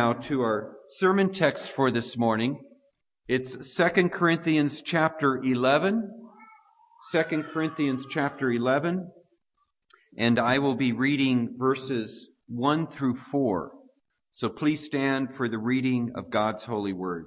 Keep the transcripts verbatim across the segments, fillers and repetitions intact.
now to our sermon text for this morning. It's Second Corinthians chapter eleven. Second Corinthians chapter eleven. And I will be reading verses one through four. So please stand for the reading of God's holy word.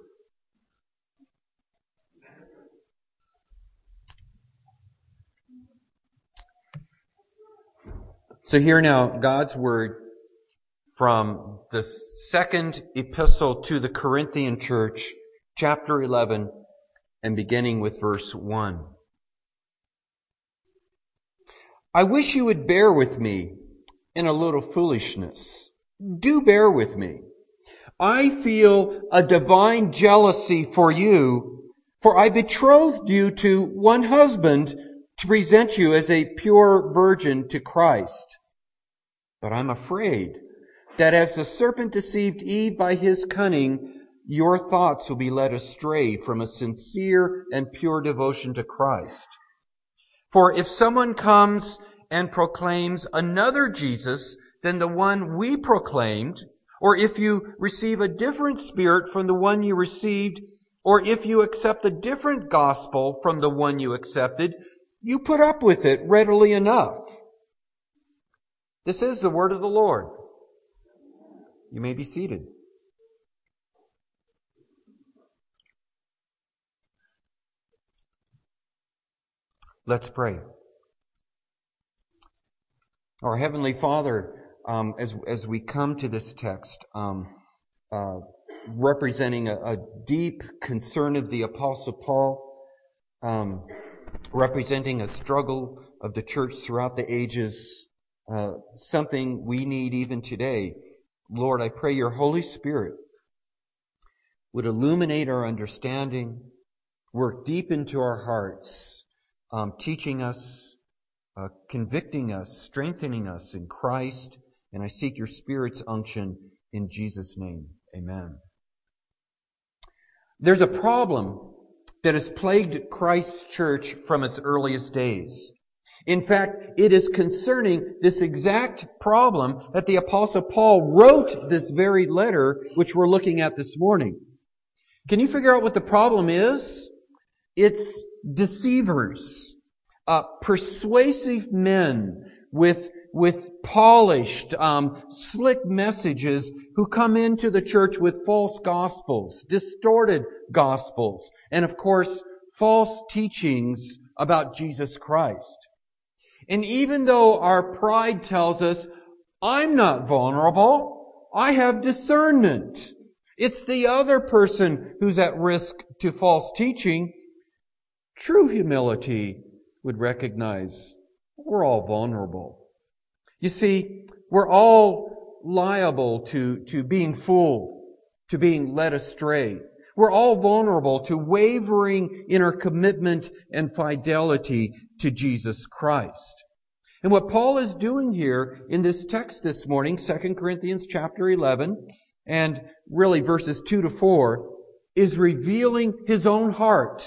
So hear now God's word from the second epistle to the Corinthian church, chapter eleven, and beginning with verse one. I wish you would bear with me in a little foolishness. Do bear with me. I feel a divine jealousy for you, for I betrothed you to one husband to present you as a pure virgin to Christ. But I'm afraid that as the serpent deceived Eve by his cunning, your thoughts will be led astray from a sincere and pure devotion to Christ. For if someone comes and proclaims another Jesus than the one we proclaimed, or if you receive a different spirit from the one you received, or if you accept a different gospel from the one you accepted, you put up with it readily enough. This is the word of the Lord. You may be seated. Let's pray. Our Heavenly Father, um, as as we come to this text, um, uh, representing a, a deep concern of the Apostle Paul, um, representing a struggle of the church throughout the ages, uh, something we need even today. Lord, I pray your Holy Spirit would illuminate our understanding, work deep into our hearts, um, teaching us, uh, convicting us, strengthening us in Christ. And I seek your Spirit's unction in Jesus' name. Amen. There's a problem that has plagued Christ's church from its earliest days. In fact, it is concerning this exact problem that the Apostle Paul wrote this very letter which we're looking at this morning. Can you figure out what the problem is? It's deceivers, uh, persuasive men with with polished, um, slick messages who come into the church with false gospels, distorted gospels, and of course, false teachings about Jesus Christ. And even though our pride tells us, I'm not vulnerable, I have discernment. It's the other person who's at risk to false teaching. True humility would recognize we're all vulnerable. You see, we're all liable to, to being fooled, to being led astray. We're all vulnerable to wavering in our commitment and fidelity to Jesus Christ. And what Paul is doing here in this text this morning, Second Corinthians chapter eleven, and really verses two to four, is revealing his own heart.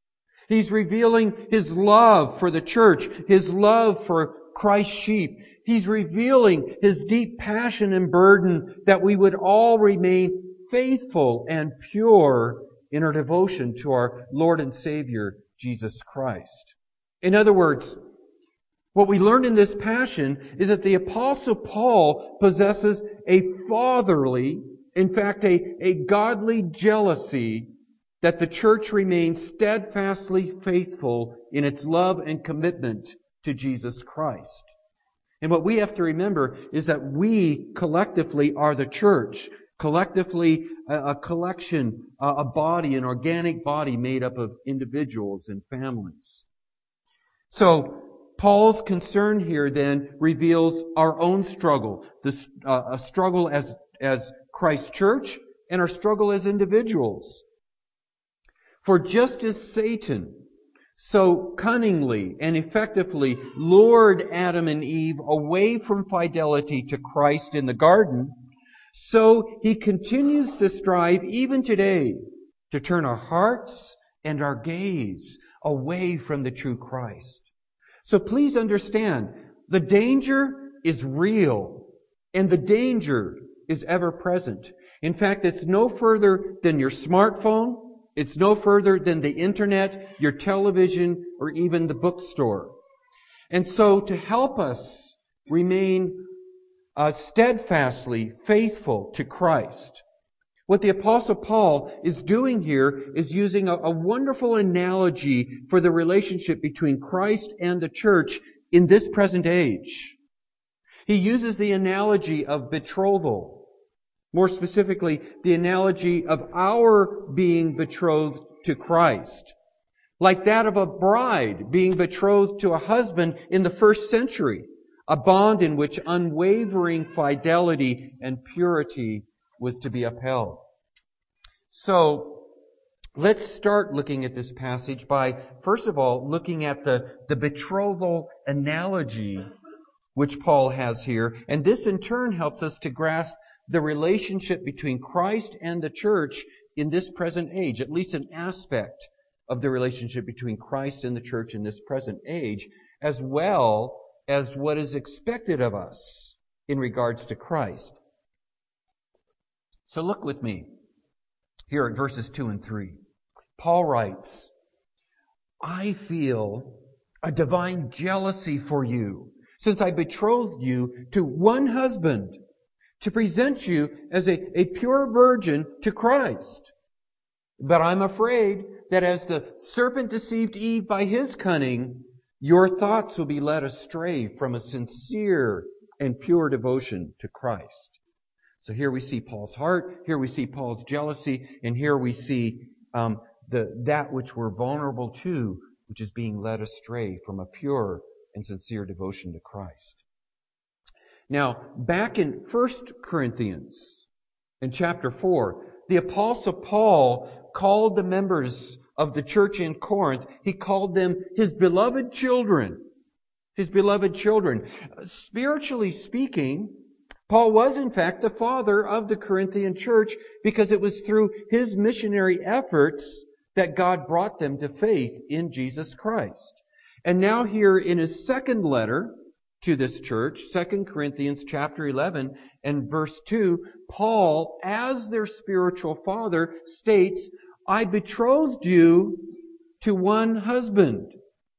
He's revealing his love for the church, his love for Christ's sheep. He's revealing his deep passion and burden that we would all remain faithful and pure in our devotion to our Lord and Savior, Jesus Christ. In other words, what we learn in this passion is that the Apostle Paul possesses a fatherly, in fact, a, a godly jealousy that the church remains steadfastly faithful in its love and commitment to Jesus Christ. And what we have to remember is that we collectively are the church. Collectively, a, a collection, a, a body, an organic body made up of individuals and families. So, Paul's concern here then reveals our own struggle. This, uh, a struggle as, as Christ's church and our struggle as individuals. For just as Satan so cunningly and effectively lured Adam and Eve away from fidelity to Christ in the garden, so he continues to strive even today to turn our hearts and our gaze away from the true Christ. So please understand, the danger is real and the danger is ever present. In fact, it's no further than your smartphone. It's no further than the internet, your television, or even the bookstore. And so to help us remain uh, steadfastly faithful to Christ, what the Apostle Paul is doing here is using a, a wonderful analogy for the relationship between Christ and the church in this present age. He uses the analogy of betrothal. More specifically, the analogy of our being betrothed to Christ. Like that of a bride being betrothed to a husband in the first century. A bond in which unwavering fidelity and purity was to be upheld. So, let's start looking at this passage by, first of all, looking at the, the betrothal analogy which Paul has here. And this in turn helps us to grasp the relationship between Christ and the church in this present age, at least an aspect of the relationship between Christ and the church in this present age, as well as what is expected of us in regards to Christ. So look with me here at verses two and three. Paul writes, I feel a divine jealousy for you, since I betrothed you to one husband, to present you as a, a pure virgin to Christ. But I'm afraid that as the serpent deceived Eve by his cunning, your thoughts will be led astray from a sincere and pure devotion to Christ. So here we see Paul's heart, here we see Paul's jealousy, and here we see um, the that which we're vulnerable to, which is being led astray from a pure and sincere devotion to Christ. Now, back in First Corinthians, in chapter four, the Apostle Paul called the members of the church in Corinth, he called them his beloved children. His beloved children. Spiritually speaking, Paul was in fact the father of the Corinthian church because it was through his missionary efforts that God brought them to faith in Jesus Christ. And now here in his second letter to this church, Second Corinthians chapter eleven and verse two, Paul, as their spiritual father, states, I betrothed you to one husband.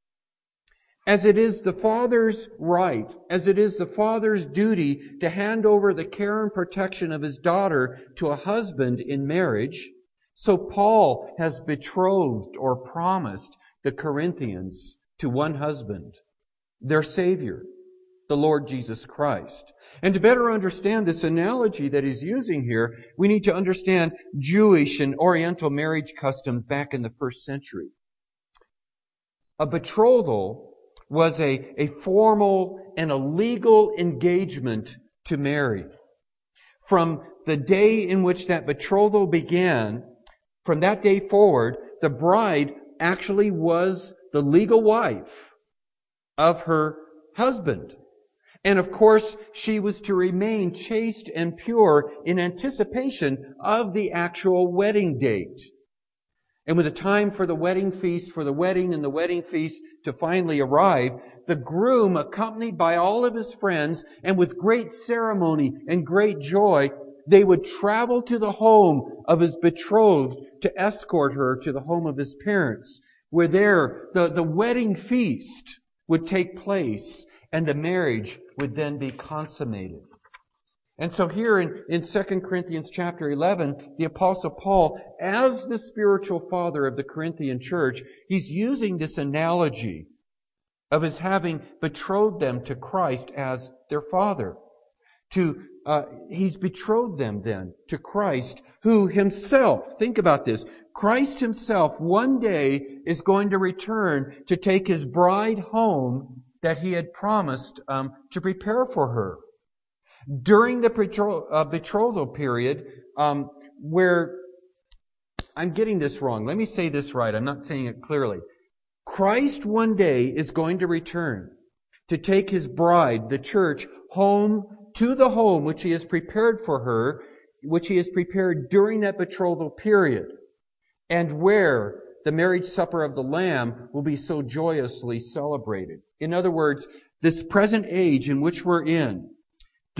As it is the father's right, as it is the father's duty to hand over the care and protection of his daughter to a husband in marriage, so Paul has betrothed or promised the Corinthians to one husband, their Savior, the Lord Jesus Christ. And to better understand this analogy that he's using here, we need to understand Jewish and Oriental marriage customs back in the first century. A betrothal was a, a formal and a legal engagement to marry. From the day in which that betrothal began, from that day forward, the bride actually was the legal wife of her husband. And of course, she was to remain chaste and pure in anticipation of the actual wedding date. And when the time for the wedding feast, for the wedding and the wedding feast to finally arrive, the groom, accompanied by all of his friends, and with great ceremony and great joy, they would travel to the home of his betrothed to escort her to the home of his parents, where there the, the wedding feast would take place and the marriage would then be consummated. And so here in, in Second Corinthians chapter eleven, the Apostle Paul, as the spiritual father of the Corinthian church, he's using this analogy of his having betrothed them to Christ as their father. To uh, he's betrothed them then to Christ, who himself, think about this, Christ himself one day is going to return to take his bride home that he had promised um, to prepare for her. During the betro- uh, betrothal period, um, where, I'm getting this wrong. Let me say this right. I'm not saying it clearly. Christ one day is going to return to take his bride, the church, home to the home which he has prepared for her, which he has prepared during that betrothal period, and where the marriage supper of the Lamb will be so joyously celebrated. In other words, this present age in which we're in,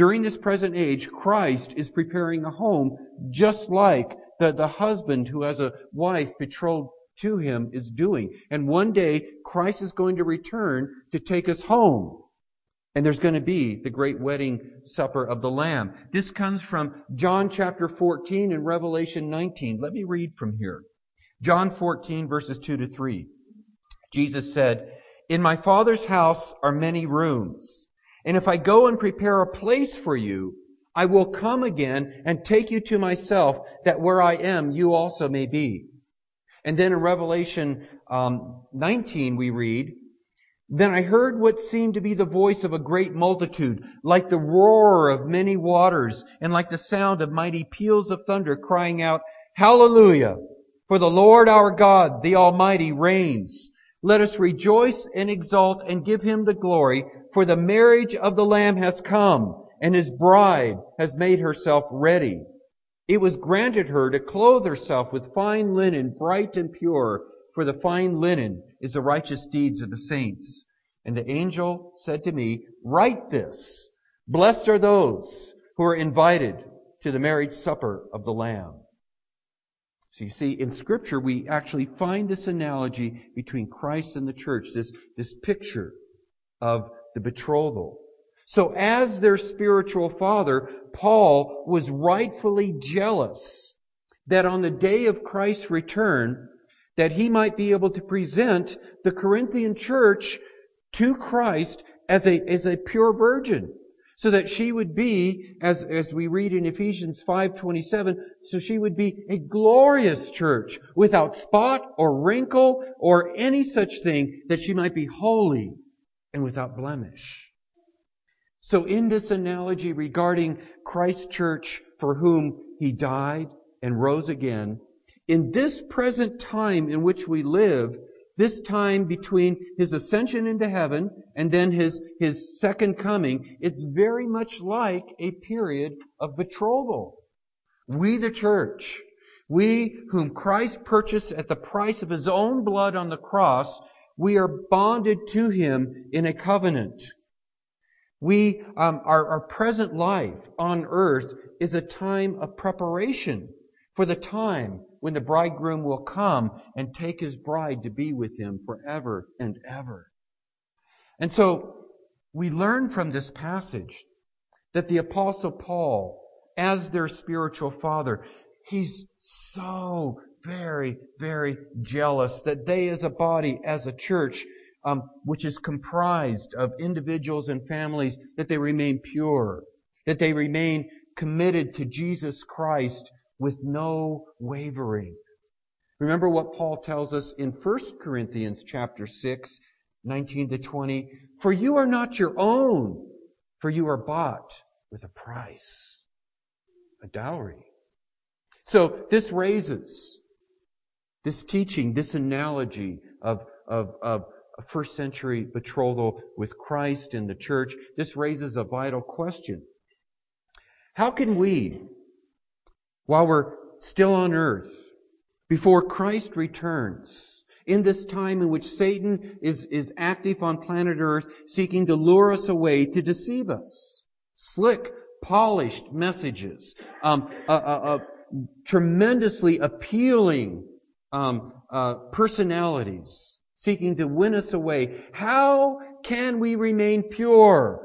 during this present age, Christ is preparing a home just like the, the husband who has a wife betrothed to him is doing. And one day, Christ is going to return to take us home. And there's going to be the great wedding supper of the Lamb. This comes from John chapter fourteen and Revelation nineteen. Let me read from here. John fourteen, verses two to three. Jesus said, "In my Father's house are many rooms. And if I go and prepare a place for you, I will come again and take you to myself, that where I am, you also may be." And then in Revelation um, nineteen we read, "Then I heard what seemed to be the voice of a great multitude, like the roar of many waters, and like the sound of mighty peals of thunder, crying out, 'Hallelujah! For the Lord our God, the Almighty, reigns. Let us rejoice and exult and give Him the glory, for the marriage of the Lamb has come, and His bride has made herself ready. It was granted her to clothe herself with fine linen, bright and pure, for the fine linen is the righteous deeds of the saints.' And the angel said to me, 'Write this, blessed are those who are invited to the marriage supper of the Lamb.'" So you see, in Scripture, we actually find this analogy between Christ and the church, this, this picture of the betrothal. So as their spiritual father, Paul was rightfully jealous that on the day of Christ's return, that he might be able to present the Corinthian church to Christ as a, as a pure virgin, so that she would be, as, as we read in Ephesians five twenty-seven, so she would be a glorious church, without spot or wrinkle or any such thing, that she might be holy and without blemish. So in this analogy regarding Christ's church, for whom He died and rose again, in this present time in which we live, this time between His ascension into heaven and then His, His second coming, it's very much like a period of betrothal. We, the church, we whom Christ purchased at the price of His own blood on the cross, we are bonded to Him in a covenant. We, um, our, our present life on earth is a time of preparation for the time when the bridegroom will come and take his bride to be with him forever and ever. And so we learn from this passage that the Apostle Paul, as their spiritual father, he's so very, very jealous that they as a body, as a church, um, which is comprised of individuals and families, that they remain pure, that they remain committed to Jesus Christ with no wavering. Remember what Paul tells us in First Corinthians chapter six, nineteen to twenty. "For you are not your own, for you are bought with a price," a dowry. So this raises this teaching, this analogy of, of, of a first century betrothal with Christ and the church. This raises a vital question. How can we, while we're still on earth, before Christ returns, in this time in which Satan is, is active on planet earth, seeking to lure us away, to deceive us, slick, polished messages, um, uh, uh, uh, tremendously appealing um, uh, personalities, seeking to win us away, how can we remain pure?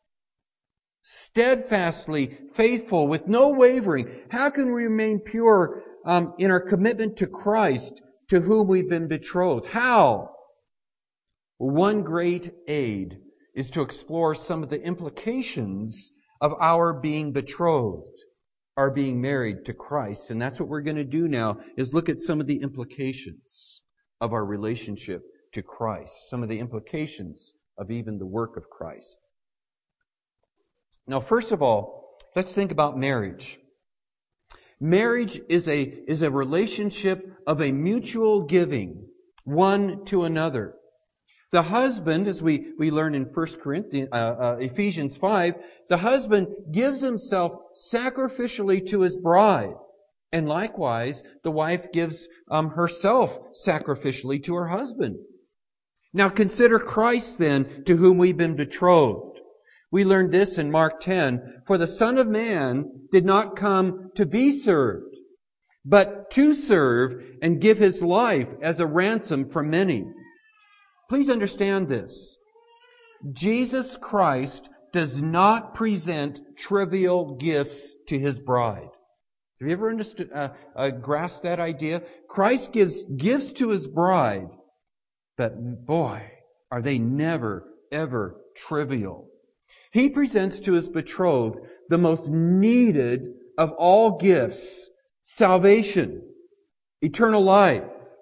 Steadfastly faithful, with no wavering. How can we remain pure um, in our commitment to Christ, to whom we've been betrothed? How? Well, one great aid is to explore some of the implications of our being betrothed, our being married to Christ. And that's what we're going to do now, is look at some of the implications of our relationship to Christ, some of the implications of even the work of Christ. Now, first of all, let's think about marriage. Marriage is a, is a relationship of a mutual giving, one to another. The husband, as we, we learn in First Corinthians, uh, uh, Ephesians five, the husband gives himself sacrificially to his bride. And likewise, the wife gives um, herself sacrificially to her husband. Now consider Christ then, to whom we've been betrothed. We learned this in Mark ten. For the Son of Man did not come to be served, but to serve and give His life as a ransom for many. Please understand this. Jesus Christ does not present trivial gifts to His bride. Have you ever understood, uh, uh, grasped that idea? Christ gives gifts to His bride, but boy, are they never, ever trivial. He presents to His betrothed the most needed of all gifts: salvation, eternal life,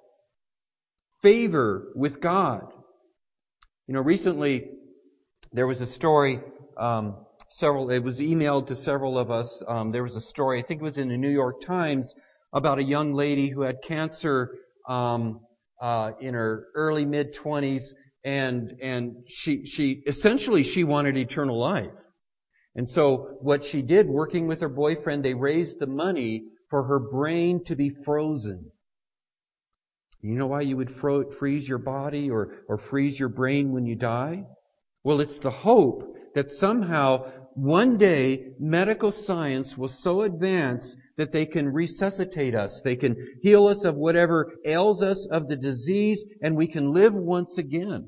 favor with God. You know, recently there was a story, um, several, it was emailed to several of us. Um, there was a story, I think it was in the New York Times, about a young lady who had cancer um, uh, in her early mid-twenties, and and she she essentially she wanted eternal life. And so what she did, working with her boyfriend, they raised the money for her brain to be frozen. You know why you would fro- freeze your body or, or freeze your brain when you die? Well, it's the hope that somehow one day medical science will so advance that they can resuscitate us. They can heal us of whatever ails us of the disease, and we can live once again.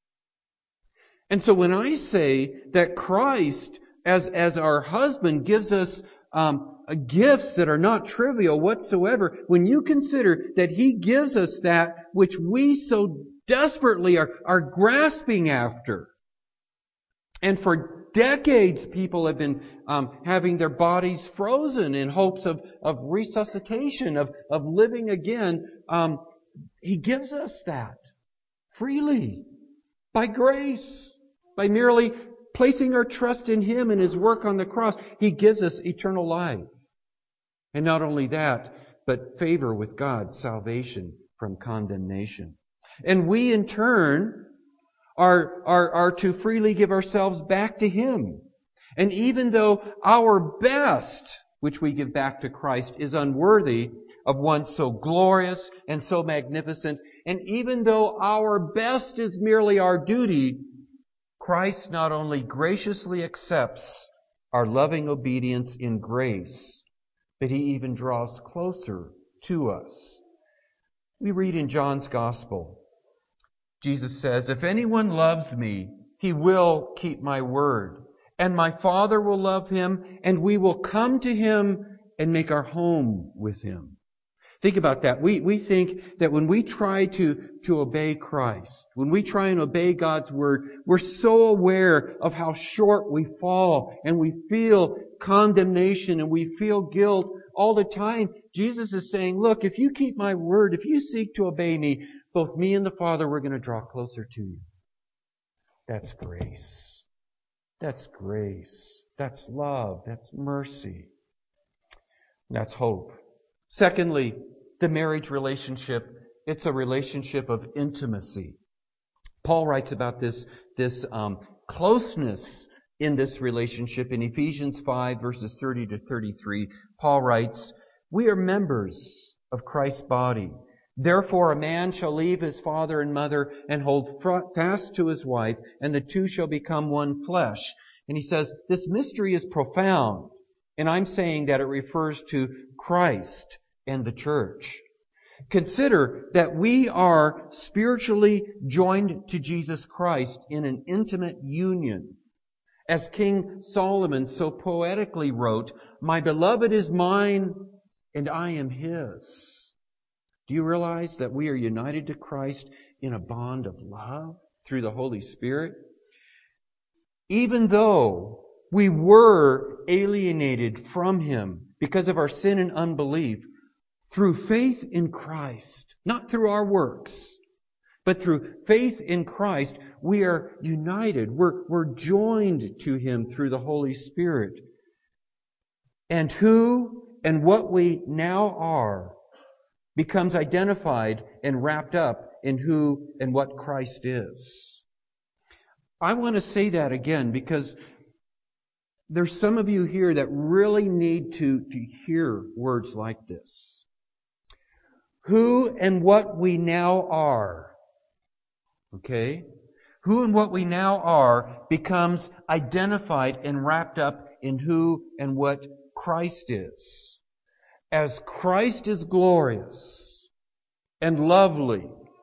And so when I say that Christ, as, as our husband, gives us um, gifts that are not trivial whatsoever, when you consider that He gives us that which we so desperately are, are grasping after. And for decades, people have been um, having their bodies frozen in hopes of, of resuscitation, of, of living again. Um, he gives us that freely, by grace, by merely placing our trust in Him and His work on the cross. He gives us eternal life. And not only that, but favor with God, salvation from condemnation. And we in turn are, are, are to freely give ourselves back to Him. And even though our best, which we give back to Christ, is unworthy of one so glorious and so magnificent, and even though our best is merely our duty, Christ not only graciously accepts our loving obedience in grace, but He even draws closer to us. We read in John's Gospel, Jesus says, "If anyone loves me, he will keep my word, and my Father will love him, and we will come to him and make our home with him." Think about that. We, we think that when we try to, to obey Christ, when we try and obey God's Word, we're so aware of how short we fall, and we feel condemnation, and we feel guilt all the time. Jesus is saying, look, if you keep my Word, if you seek to obey me, both me and the Father, we're going to draw closer to you. That's grace. That's grace. That's love. That's mercy. That's hope. Secondly, the marriage relationship, it's a relationship of intimacy. Paul writes about this, this um, closeness in this relationship in Ephesians five, verses thirty to thirty-three. Paul writes, "We are members of Christ's body. Therefore a man shall leave his father and mother and hold fast to his wife, and the two shall become one flesh." And he says, this mystery is profound. And I'm saying that it refers to Christ and the church. Consider that we are spiritually joined to Jesus Christ in an intimate union. As King Solomon so poetically wrote, "My beloved is mine and I am his." Do you realize that we are united to Christ in a bond of love through the Holy Spirit? Even though we were alienated from Him because of our sin and unbelief, through faith in Christ, not through our works, but through faith in Christ, we are united. We're, we're joined to Him through the Holy Spirit. And who and what we now are becomes identified and wrapped up in who and what Christ is. I want to say that again because there's some of you here that really need to, to hear words like this. Who and what we now are. Okay? who and what we now are becomes identified and wrapped up in who and what Christ is. As Christ is glorious and lovely,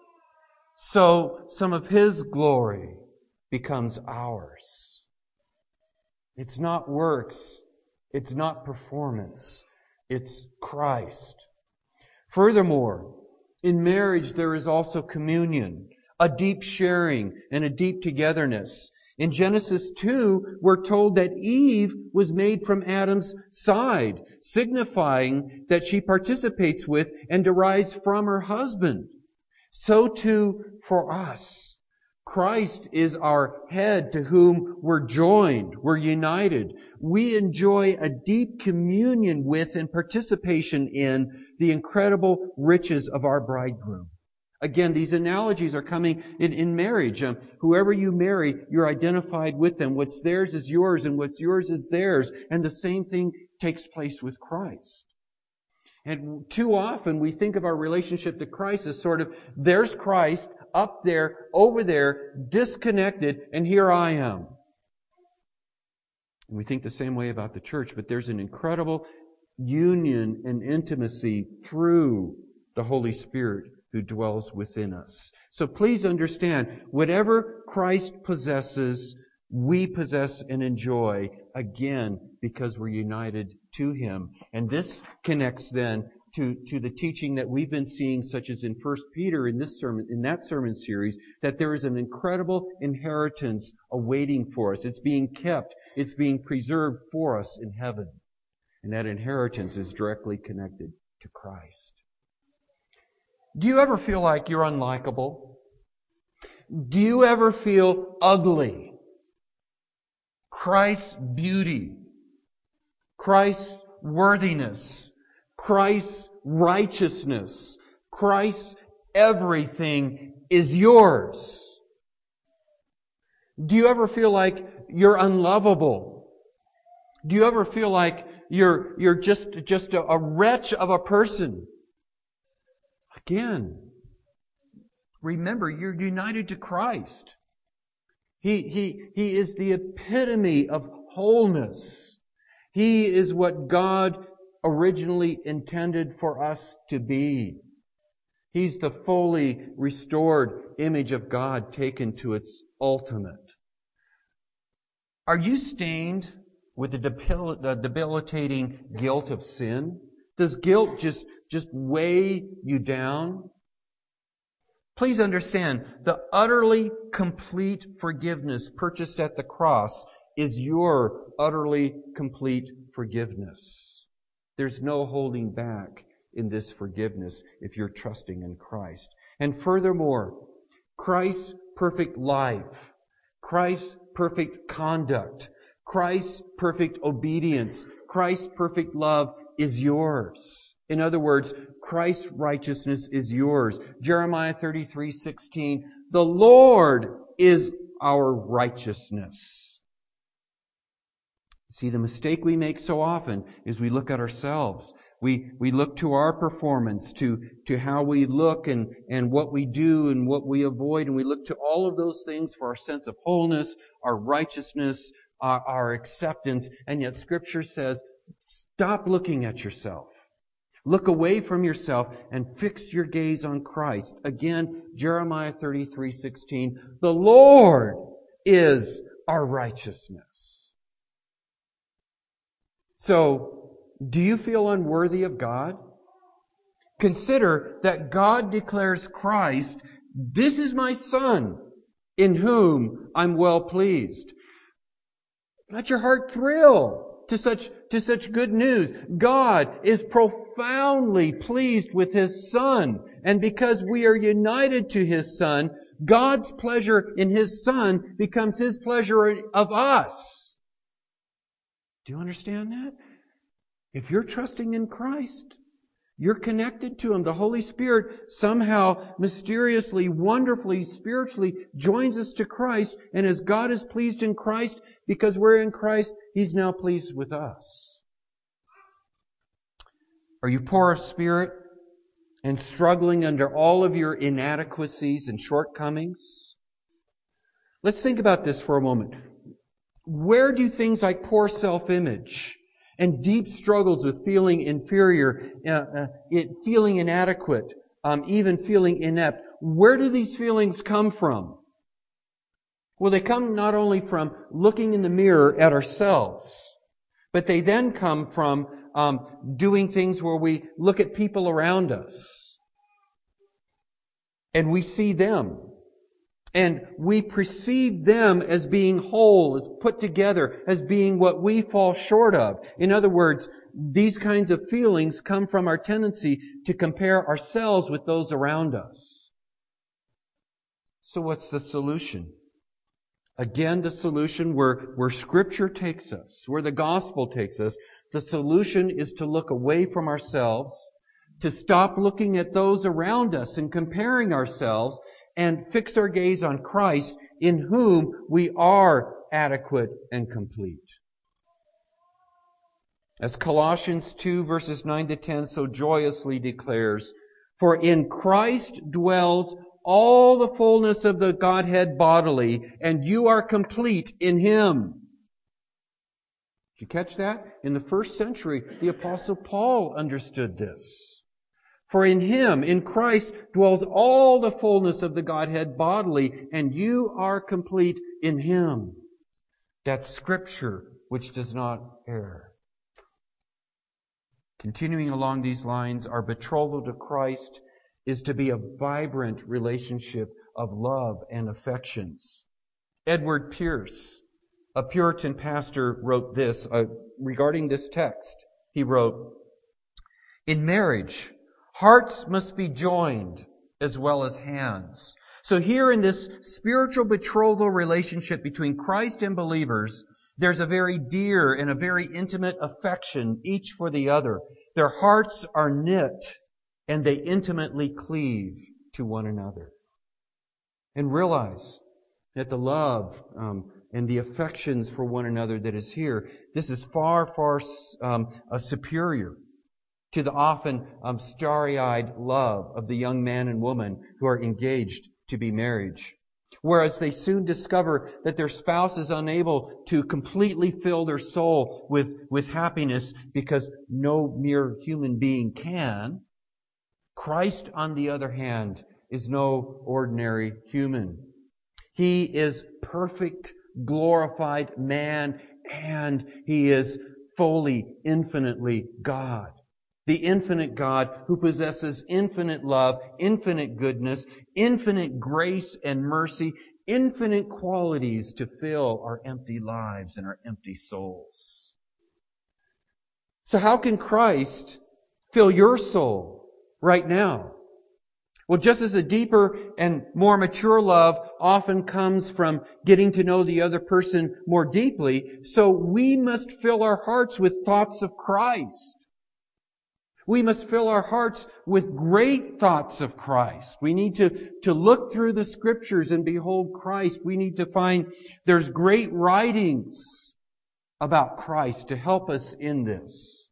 so some of His glory becomes ours. It's not works. It's not performance. It's Christ. Furthermore, in marriage there is also communion, a deep sharing and a deep togetherness. In Genesis two, we're told that Eve was made from Adam's side, signifying that she participates with and derives from her husband. So too for us. Christ is our head to whom we're joined, we're united. We enjoy a deep communion with and participation in the incredible riches of our bridegroom. Again, these analogies are coming in, in marriage. Um, whoever you marry, you're identified with them. What's theirs is yours, and what's yours is theirs. And the same thing takes place with Christ. And too often we think of our relationship to Christ as sort of, there's Christ up there, over there, disconnected, and here I am. And we think the same way about the church, but there's an incredible union and intimacy through the Holy Spirit who dwells within us. So please understand, whatever Christ possesses, we possess and enjoy, again, because we're united to Him. And this connects then to, to the teaching that we've been seeing, such as in First Peter in this sermon, in that sermon series, that there is an incredible inheritance awaiting for us. It's being kept. It's being preserved for us in heaven. And that inheritance is directly connected to Christ. Do you ever feel like you're unlikable? Do you ever feel ugly? Christ's beauty, Christ's worthiness, Christ's righteousness, Christ's everything is yours. Do you ever feel like you're unlovable? Do you ever feel like you're you're just just a, a wretch of a person? Again, remember, you're united to Christ. He, he, he is the epitome of wholeness. He is what God originally intended for us to be. He's the fully restored image of God taken to its ultimate. Are you stained with the debil- the debilitating guilt of sin? Does guilt just, just weigh you down? Please understand, the utterly complete forgiveness purchased at the cross is your utterly complete forgiveness. There's no holding back in this forgiveness if you're trusting in Christ. And furthermore, Christ's perfect life, Christ's perfect conduct, Christ's perfect obedience, Christ's perfect love is yours. In other words, Christ's righteousness is yours. Jeremiah thirty-three sixteen, the Lord is our righteousness. See, the mistake we make so often is we look at ourselves. We we look to our performance, to, to how we look and, and what we do and what we avoid, and we look to all of those things for our sense of wholeness, our righteousness, our, our acceptance, and yet Scripture says, stop looking at yourself. Look away from yourself and fix your gaze on Christ. Again, Jeremiah thirty-three sixteen, the Lord is our righteousness. So, do you feel unworthy of God? Consider that God declares Christ, this is my Son, in whom I'm well pleased. Let your heart thrill to such, to such good news. God is profoundly pleased with His Son. And because we are united to His Son, God's pleasure in His Son becomes His pleasure of us. Do you understand that? If you're trusting in Christ, you're connected to Him. The Holy Spirit somehow, mysteriously, wonderfully, spiritually joins us to Christ. And as God is pleased in Christ, because we're in Christ, He's now pleased with us. Are you poor of spirit and struggling under all of your inadequacies and shortcomings? Let's think about this for a moment. Where do things like poor self-image and deep struggles with feeling inferior, uh, uh, it, feeling inadequate, um, even feeling inept, where do these feelings come from? Well, they come not only from looking in the mirror at ourselves, but they then come from um, doing things where we look at people around us and we see them. And we perceive them as being whole, as put together, as being what we fall short of. In other words, these kinds of feelings come from our tendency to compare ourselves with those around us. So what's the solution? Again, the solution where, where Scripture takes us, where the gospel takes us, the solution is to look away from ourselves, to stop looking at those around us and comparing ourselves, and fix our gaze on Christ, in whom we are adequate and complete. As Colossians two verses nine to ten so joyously declares, "For in Christ dwells all the fullness of the Godhead bodily, and you are complete in Him." Did you catch that? In the first century, the Apostle Paul understood this. For in Him, in Christ, dwells all the fullness of the Godhead bodily, and you are complete in Him. That's Scripture which does not err. Continuing along these lines, our betrothal to Christ is to be a vibrant relationship of love and affections. Edward Pierce, a Puritan pastor, wrote this uh, regarding this text. He wrote, "In marriage, hearts must be joined as well as hands." So here in this spiritual betrothal relationship between Christ and believers, there's a very dear and a very intimate affection each for the other. Their hearts are knit and they intimately cleave to one another. And realize that the love um, and the affections for one another that is here, this is far, far um, uh, superior to the often um, starry-eyed love of the young man and woman who are engaged to be married. Whereas they soon discover that their spouse is unable to completely fill their soul with, with happiness because no mere human being can. Christ, on the other hand, is no ordinary human. He is perfect, glorified man, and He is fully, infinitely God. The infinite God who possesses infinite love, infinite goodness, infinite grace and mercy, infinite qualities to fill our empty lives and our empty souls. So how can Christ fill your soul right now? Well, just as a deeper and more mature love often comes from getting to know the other person more deeply, so we must fill our hearts with thoughts of Christ. We must fill our hearts with great thoughts of Christ. We need to, to look through the Scriptures and behold Christ. We need to find there's great writings about Christ to help us in this.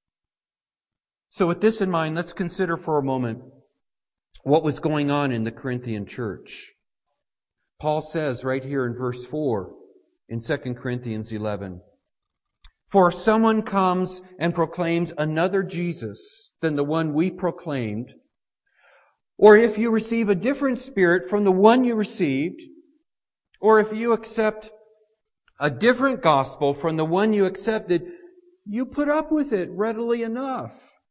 So with this in mind, let's consider for a moment what was going on in the Corinthian church. Paul says right here in verse four in Second Corinthians eleven, "For if someone comes and proclaims another Jesus than the one we proclaimed, or if you receive a different spirit from the one you received, or if you accept a different gospel from the one you accepted, you put up with it readily enough.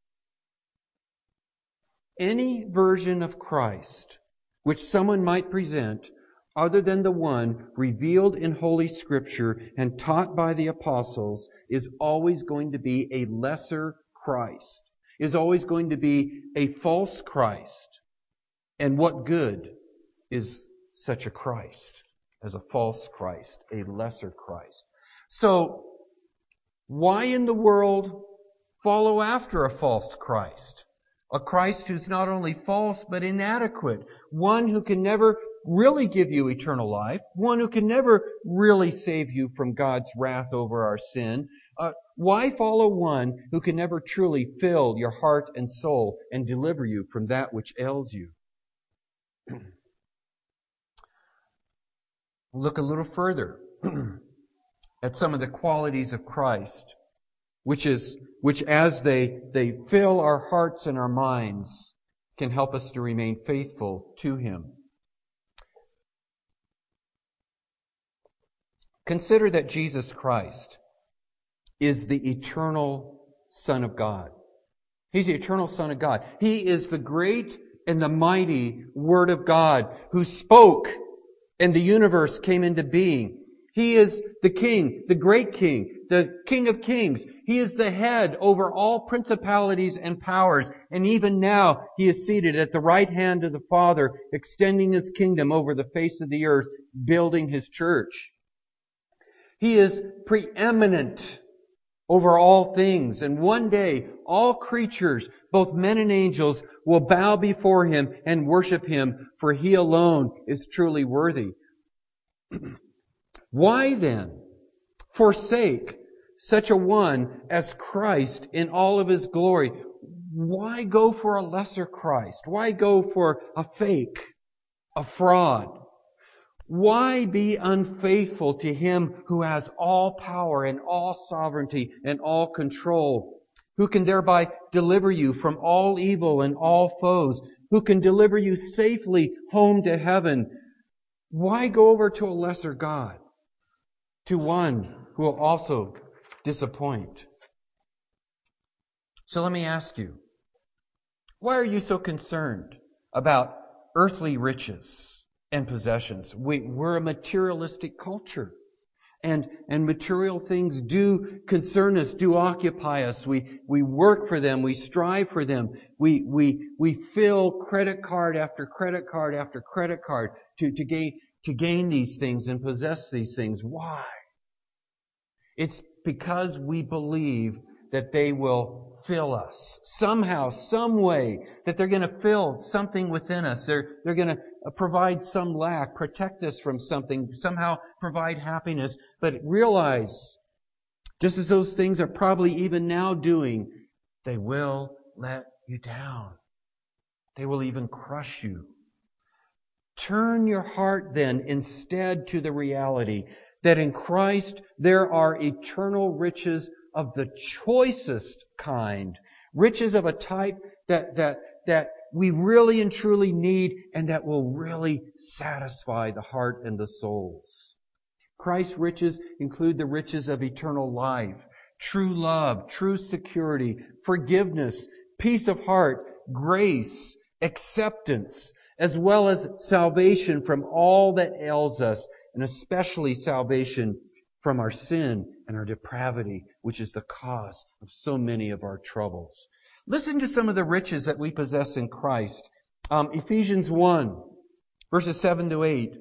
Any version of Christ which someone might present other than the one revealed in Holy Scripture and taught by the apostles is always going to be a lesser Christ, is always going to be a false Christ. And what good is such a Christ as a false Christ, a lesser Christ? So, why in the world follow after a false Christ? A Christ who's not only false but inadequate. One who can never really give you eternal life. One who can never really save you from God's wrath over our sin. Uh, why follow one who can never truly fill your heart and soul and deliver you from that which ails you? look a little further at some of the qualities of Christ, which is which as they, they fill our hearts and our minds, can help us to remain faithful to Him. Consider that Jesus Christ is the eternal Son of God. He's the eternal Son of God. He is the great and the mighty Word of God who spoke and the universe came into being. He is the King, the great King, the King of Kings. He is the head over all principalities and powers. And even now, He is seated at the right hand of the Father, extending His kingdom over the face of the earth, building His church. He is preeminent over all things. And one day, all creatures, both men and angels, will bow before Him and worship Him, for He alone is truly worthy. Why then forsake such a one as Christ in all of His glory? Why go for a lesser Christ? Why go for a fake, a fraud? Why be unfaithful to Him who has all power and all sovereignty and all control, who can thereby deliver you from all evil and all foes, who can deliver you safely home to heaven? Why go over to a lesser God, to one who will also disappoint? So let me ask you, why are you so concerned about earthly riches and possessions? We, we're a materialistic culture. And, and material things do concern us, do occupy us. We, we work for them. We strive for them. We, we, we fill credit card after credit card after credit card to, to gain, to gain these things and possess these things. Why? It's because we believe that they will fill us somehow, some way, that they're going to fill something within us. They're, they're going to provide some lack, protect us from something, somehow provide happiness. But realize, just as those things are probably even now doing, they will let you down. They will even crush you. Turn your heart then instead to the reality that in Christ there are eternal riches of the choicest kind, riches of a type that that that we really and truly need and that will really satisfy the heart and the souls. Christ's riches include the riches of eternal life, true love, true security, forgiveness, peace of heart, grace, acceptance, as well as salvation from all that ails us, and especially salvation from our sin and our depravity, which is the cause of so many of our troubles. Listen to some of the riches that we possess in Christ. Um, Ephesians one, verses seven to eight.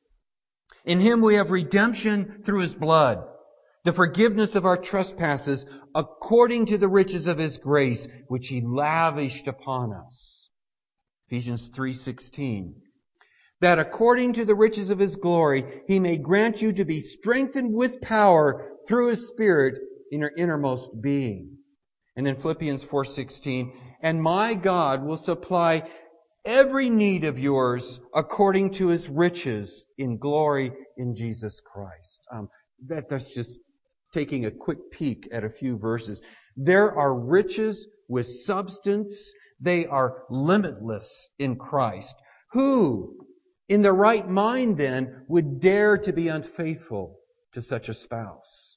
In Him we have redemption through His blood, the forgiveness of our trespasses, according to the riches of His grace, which He lavished upon us. Ephesians three sixteen. That according to the riches of His glory, He may grant you to be strengthened with power through His Spirit in your innermost being. And in Philippians four sixteen, and my God will supply every need of yours according to His riches in glory in Jesus Christ. Um, that, that's just taking a quick peek at a few verses. There are riches with substance. They are limitless in Christ. Who, in the right mind then, would dare to be unfaithful to such a spouse?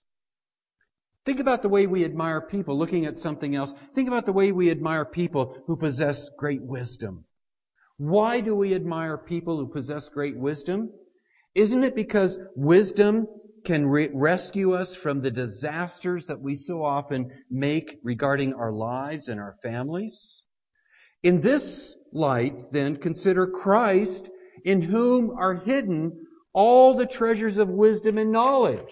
Think about the way we admire people, looking at something else. Think about the way we admire people who possess great wisdom. Why do we admire people who possess great wisdom? Isn't it because wisdom can re- rescue us from the disasters that we so often make regarding our lives and our families? In this light, then, consider Christ, in whom are hidden all the treasures of wisdom and knowledge.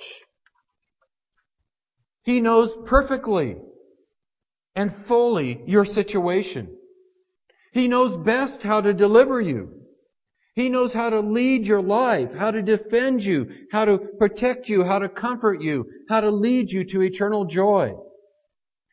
He knows perfectly and fully your situation. He knows best how to deliver you. He knows how to lead your life, how to defend you, how to protect you, how to comfort you, how to lead you to eternal joy.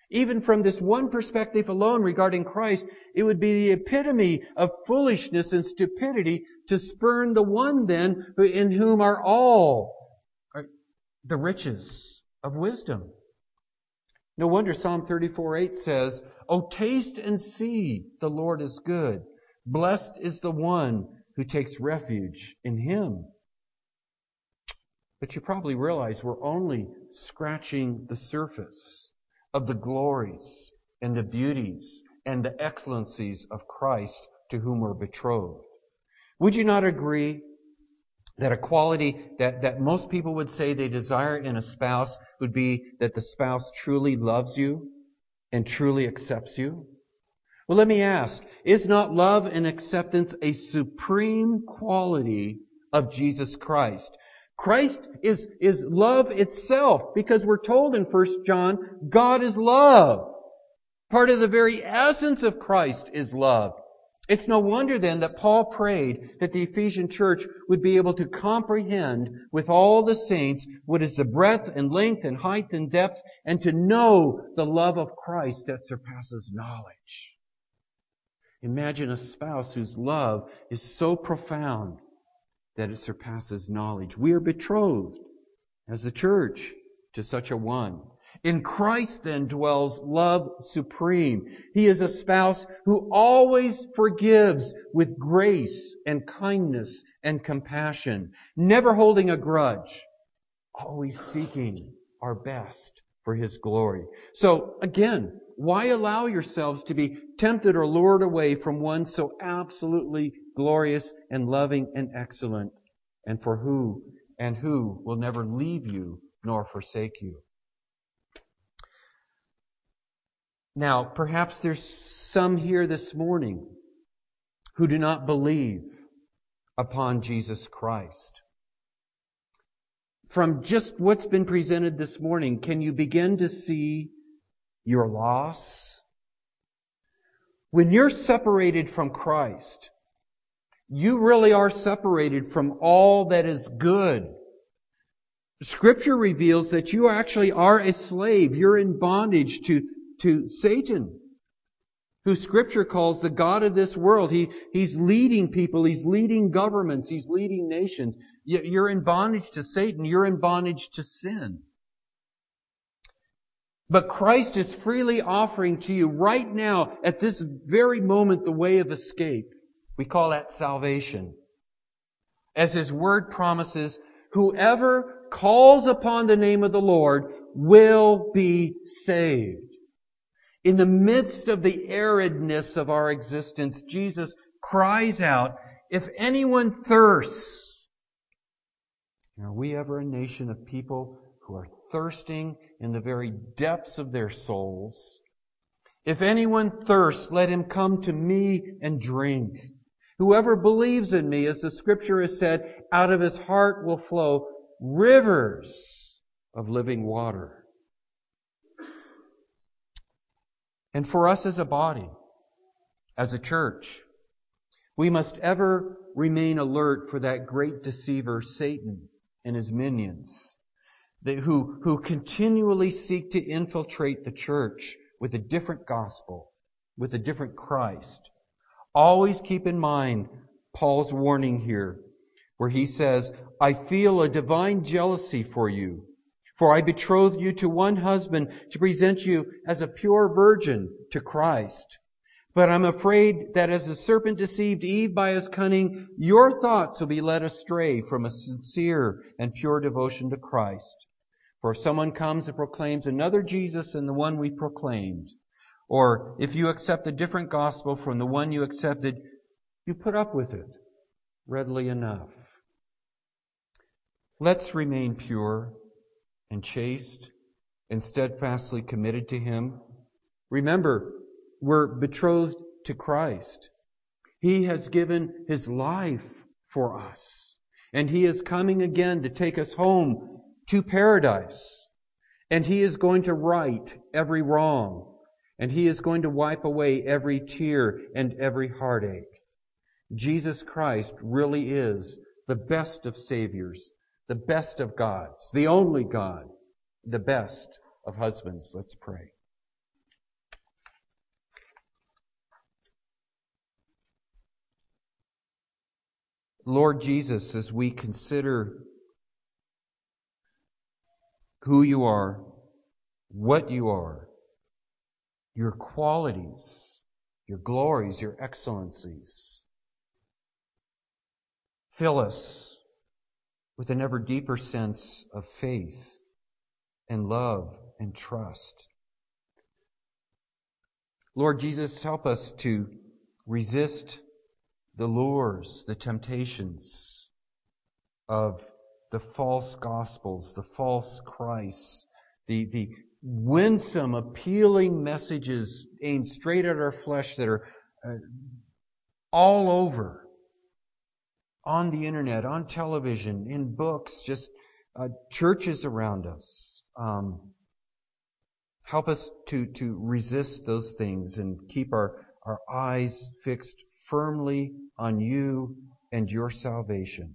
Even from this one perspective alone regarding Christ, it would be the epitome of foolishness and stupidity to spurn the one then in whom are all the riches of wisdom. No wonder Psalm thirty-four eight says, "O taste and see the Lord is good. Blessed is the one who takes refuge in Him." But you probably realize we're only scratching the surface of the glories and the beauties and the excellencies of Christ to whom we're betrothed. Would you not agree that a quality that, that most people would say they desire in a spouse would be that the spouse truly loves you and truly accepts you? Well, let me ask, is not love and acceptance a supreme quality of Jesus Christ? Christ is, is love itself, because we're told in First John, God is love. Part of the very essence of Christ is love. It's no wonder then that Paul prayed that the Ephesian church would be able to comprehend with all the saints what is the breadth and length and height and depth, and to know the love of Christ that surpasses knowledge. Imagine a spouse whose love is so profound that it surpasses knowledge. We are betrothed as a church to such a one. In Christ then dwells love supreme. He is a spouse who always forgives with grace and kindness and compassion, never holding a grudge, always seeking our best for His glory. So again, why allow yourselves to be tempted or lured away from one so absolutely glorious and loving and excellent, and for who and who will never leave you nor forsake you? Now, perhaps there's some here this morning who do not believe upon Jesus Christ. From just what's been presented this morning, can you begin to see your loss? When you're separated from Christ, you really are separated from all that is good. Scripture reveals that you actually are a slave. You're in bondage to, to Satan, who Scripture calls the God of this world. He, he's leading people. He's leading governments. He's leading nations. You're in bondage to Satan. You're in bondage to sin. But Christ is freely offering to you right now, at this very moment, the way of escape. We call that salvation. As His Word promises, whoever calls upon the name of the Lord will be saved. In the midst of the aridness of our existence, Jesus cries out, "If anyone thirsts," are we ever a nation of people who are thirsting in the very depths of their souls? "If anyone thirsts, let him come to me and drink. Whoever believes in me," as the Scripture has said, "out of his heart will flow rivers of living water." And for us as a body, as a church, we must ever remain alert for that great deceiver, Satan, and his minions, who, who continually seek to infiltrate the church with a different gospel, with a different Christ. Always keep in mind Paul's warning here, where he says, "I feel a divine jealousy for you, for I betrothed you to one husband to present you as a pure virgin to Christ. But I'm afraid that as the serpent deceived Eve by his cunning, your thoughts will be led astray from a sincere and pure devotion to Christ. For if someone comes and proclaims another Jesus than the one we proclaimed, or if you accept a different gospel from the one you accepted, you put up with it readily enough." Let's remain pure and chaste and steadfastly committed to Him. Remember, we're betrothed to Christ. He has given His life for us. And He is coming again to take us home to paradise. And He is going to right every wrong. And He is going to wipe away every tear and every heartache. Jesus Christ really is the best of Saviors, the best of gods, the only God, the best of husbands. Let's pray. Lord Jesus, as we consider who you are, what you are, your qualities, your glories, your excellencies, fill us with an ever deeper sense of faith and love and trust. Lord Jesus, help us to resist the lures, the temptations of the false gospels, the false Christs, the, the winsome, appealing messages aimed straight at our flesh that are uh, all over, on the internet, on television, in books, just uh, churches around us. Um, help us to, to resist those things and keep our, our eyes fixed firmly on you and your salvation.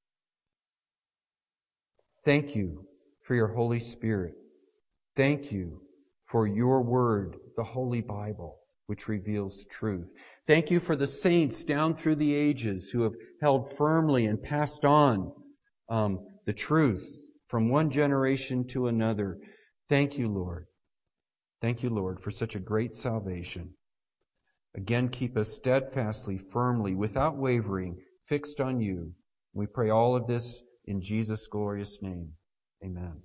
Thank you for your Holy Spirit. Thank you for your word, the Holy Bible, which reveals truth. Thank you for the saints down through the ages who have held firmly and passed on um, the truth from one generation to another. Thank you, Lord. Thank you, Lord, for such a great salvation. Again, keep us steadfastly, firmly, without wavering, fixed on you. We pray all of this in Jesus' glorious name. Amen.